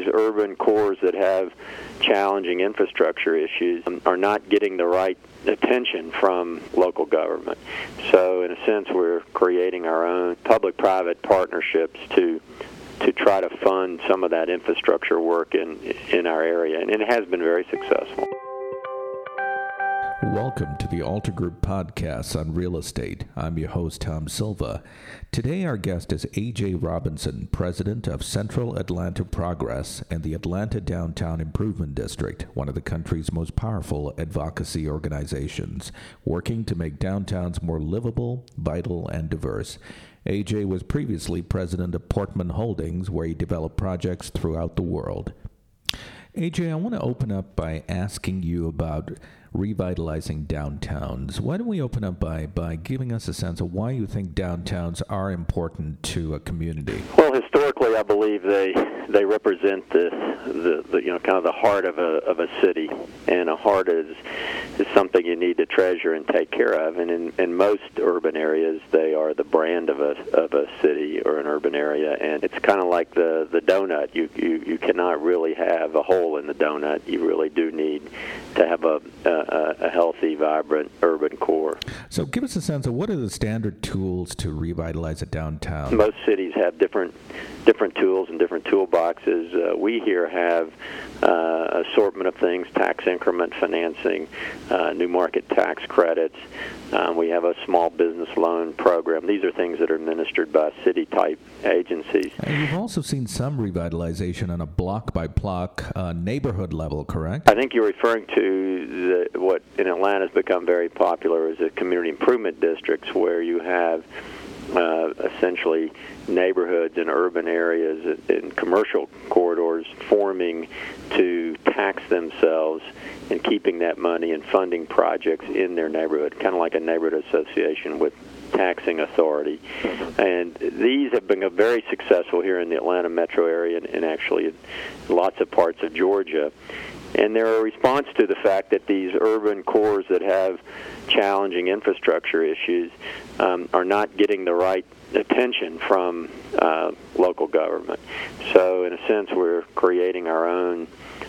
these urban cores that have challenging infrastructure issues are not getting the right attention from local government. So in a sense, we're creating our own public-private partnerships to try to fund some of that infrastructure work in our area, and it has been very successful. Welcome to the Alta Group podcast on real estate. I'm your host, Tom Silva. Today our guest is A.J. Robinson, president of Central Atlanta Progress and the Atlanta Downtown Improvement District, one of the country's most powerful advocacy organizations, working to make downtowns more livable, vital, and diverse. A.J. was previously president of Portman Holdings, where he developed projects throughout the world. A.J., I want to open up by asking you about revitalizing downtowns. Why don't we open up by giving us a sense of why you think downtowns are important to a community? Well, historically, I believe they represent the kind of the heart of a city, and a heart is something you need to treasure and take care of. And in most urban areas, they are the brand of a city or an urban area, and it's kind of like the donut. You cannot really have a hole in the donut. You really do need to have a healthy, vibrant urban core. So give us a sense of what are the standard tools to revitalize a downtown? Most cities have different tools and different toolboxes. We here have assortment of things: tax increment financing, new market tax credits. We have a small business loan program. These are things that are administered by city-type agencies. And you've also seen some revitalization on a block-by-block neighborhood level, correct? I think you're referring to what in Atlanta has become very popular as the community improvement districts, where you have essentially neighborhoods in urban areas and commercial corridors forming to tax themselves and keeping that money and funding projects in their neighborhood, kind of like a neighborhood association with taxing authority. And these have been very successful here in the Atlanta metro area and actually in lots of parts of Georgia. And they're a response to the fact that these urban cores that have challenging infrastructure issues are not getting the right attention from local government. So in a sense, we're creating our own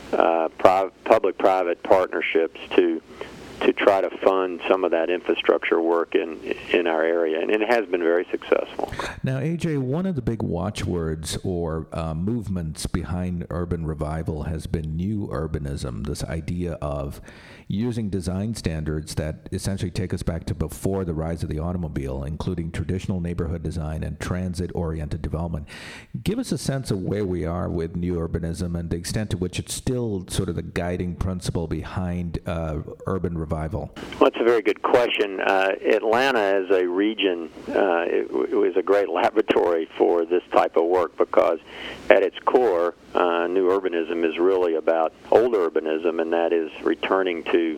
public-private partnerships to try to fund some of that infrastructure work in our area, and it has been very successful. Now, A.J., one of the big watchwords or movements behind urban revival has been new urbanism, this idea of using design standards that essentially take us back to before the rise of the automobile, including traditional neighborhood design and transit-oriented development. Give us a sense of where we are with new urbanism and the extent to which it's still sort of the guiding principle behind urban revival. Well, it's a very good question. Atlanta as a region it was a great laboratory for this type of work, because at its core, new urbanism is really about old urbanism, and that is returning to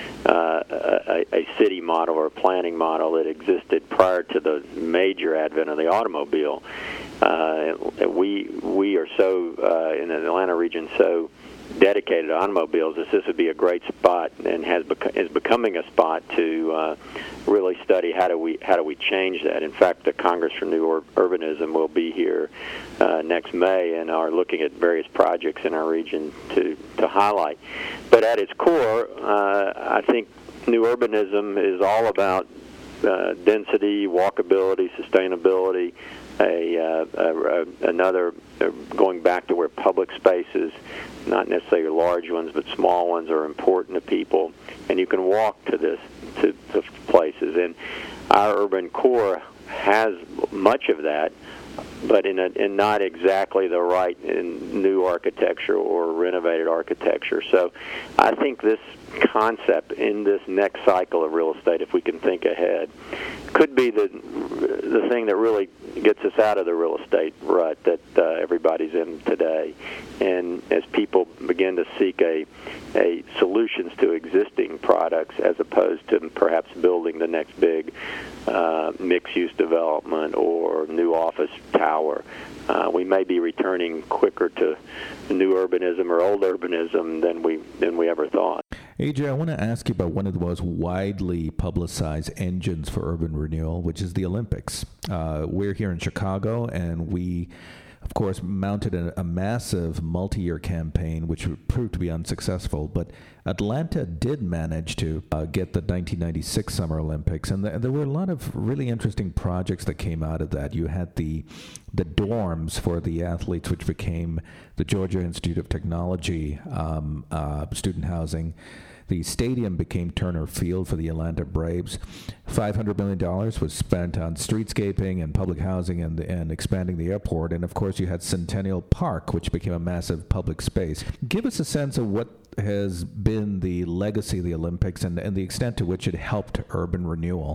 a city model or a planning model that existed prior to the major advent of the automobile. We are so in the Atlanta region so dedicated to automobiles that this would be a great spot, and is becoming a spot to really study how do we change that. In fact, the Congress for New Urbanism will be here next May and are looking at various projects in our region to highlight. But at its core, I think new urbanism is all about density, walkability, sustainability. Another going back to where public spaces, not necessarily large ones, but small ones, are important to people, and you can walk to the places. And our urban core has much of that, but in not exactly the right in new architecture or renovated architecture. So I think this concept in this next cycle of real estate, if we can think ahead, could be the thing that really gets us out of the real estate rut that everybody's in today. And as people begin to seek a solutions to existing products as opposed to perhaps building the next big mixed-use development or new office tower, we may be returning quicker to new urbanism or old urbanism than we ever thought. AJ, I want to ask you about one of the most widely publicized engines for urban renewal, which is the Olympics. We're here in Chicago, and we of course, mounted a massive multi-year campaign, which proved to be unsuccessful. But Atlanta did manage to get the 1996 Summer Olympics, and there were a lot of really interesting projects that came out of that. You had the dorms for the athletes, which became the Georgia Institute of Technology student housing. The stadium became Turner Field for the Atlanta Braves. $500 million was spent on streetscaping and public housing and expanding the airport. And, of course, you had Centennial Park, which became a massive public space. Give us a sense of what has been the legacy of the Olympics and the extent to which it helped urban renewal.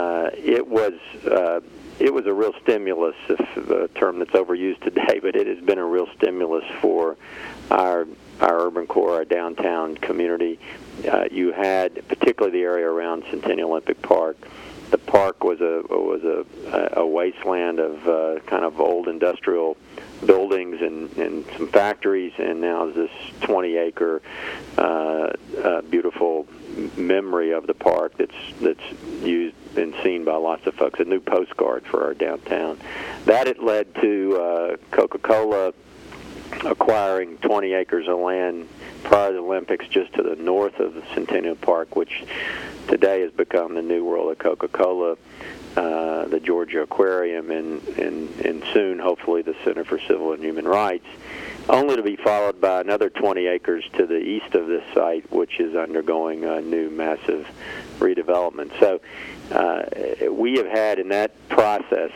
It was a real stimulus, if a term that's overused today, but it has been a real stimulus for our urban core, our downtown community. You had, particularly the area around Centennial Olympic Park. The park was a wasteland of kind of old industrial buildings and some factories, and now is this 20-acre beautiful memory of the park that's used and seen by lots of folks. A new postcard for our downtown. That it led to Coca-Cola acquiring 20 acres of land prior to the Olympics just to the north of the Centennial Park, which today has become the new world of Coca-Cola, the Georgia Aquarium, and soon, hopefully, the Center for Civil and Human Rights, only to be followed by another 20 acres to the east of this site, which is undergoing a new massive redevelopment. So we have had in that process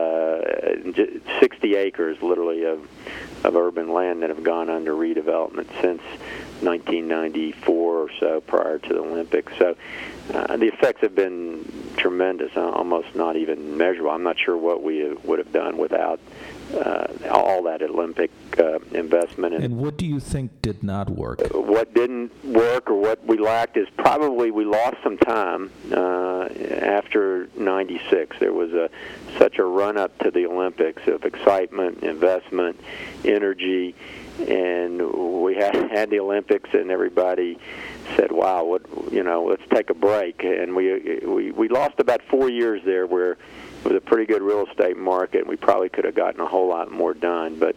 60 acres, literally, of urban land that have gone under redevelopment since 1994 or so, prior to the Olympics. So the effects have been tremendous, almost not even measurable. I'm not sure what we would have done without all that Olympic investment. And what do you think did not work? What didn't work, or what we lacked, is probably we lost some time after 96. There was such a run-up to the Olympics of excitement, investment, energy, and we had the Olympics, and everybody said, "Wow, let's take a break." And we lost about 4 years there, where it was a pretty good real estate market, and we probably could have gotten a whole lot more done. But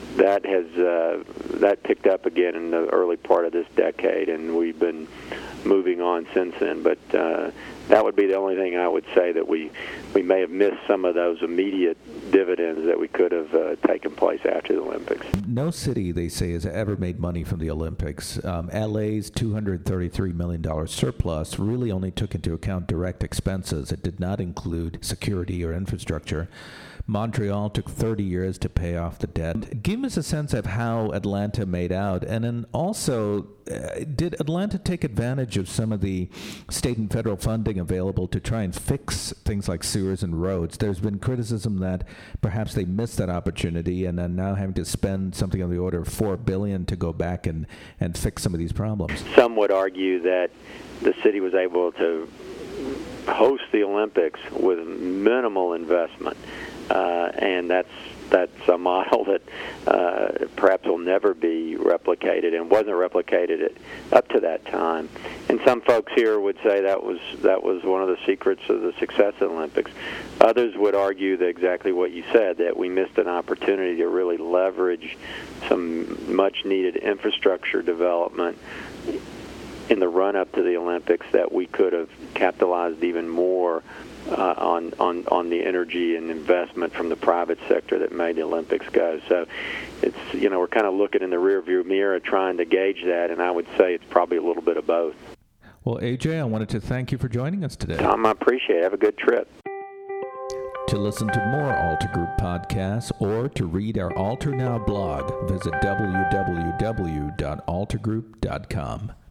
that picked up again in the early part of this decade, and we've been moving on since then. But that would be the only thing I would say, that we may have missed some of those immediate dividends that we could have taken place after the Olympics. No city, they say, has ever made money from the Olympics. LA's $233 million surplus really only took into account direct expenses. It did not include security or infrastructure. Montreal took 30 years to pay off the debt. Give us a sense of how Atlanta made out. And then also, did Atlanta take advantage of some of the state and federal funding available to try and fix things like sewers and roads? There's been criticism that perhaps they missed that opportunity and are now having to spend something on the order of $4 billion to go back and fix some of these problems. Some would argue that the city was able to host the Olympics with minimal investment. And that's a model that perhaps will never be replicated, and wasn't replicated up to that time. And some folks here would say that was one of the secrets of the success of the Olympics. Others would argue that exactly what you said, that we missed an opportunity to really leverage some much-needed infrastructure development in the run-up to the Olympics, that we could have capitalized even more on the energy and investment from the private sector that made the Olympics go. So it's, we're kind of looking in the rearview mirror trying to gauge that, and I would say it's probably a little bit of both. Well, AJ, I wanted to thank you for joining us today. Tom, I appreciate it. Have a good trip. To listen to more Alta Group podcasts or to read our Alter Now blog, visit www.altergroup.com.